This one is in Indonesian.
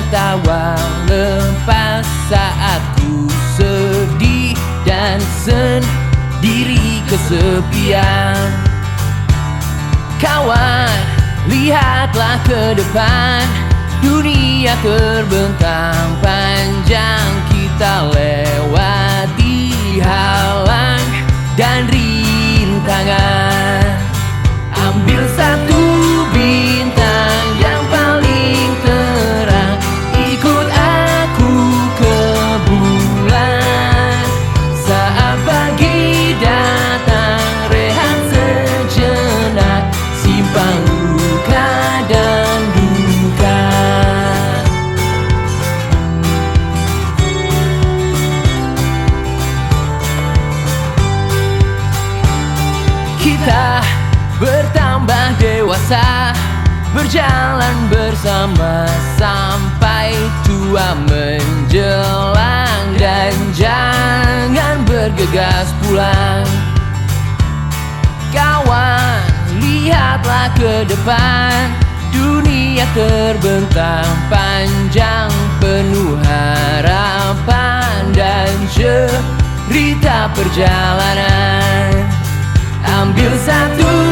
tertawa lepas saat ku sedih dan sendiri kesepian. Kawan, lihatlah ke depan, dunia terbentang panjang, kita lewati halang dan rintangan. Ambil satu bintang yang paling terang, ikut aku ke bulan. Saat pagi datang, rehat sejenak, simpan luka dan duka. Kita bertambah dewasa, berjalan bersama sampai tua menjelang, dan jangan bergegas pulang. Kawan, lihatlah ke depan, dunia terbentang panjang, penuh harapan dan cerita perjalanan. Ambil satu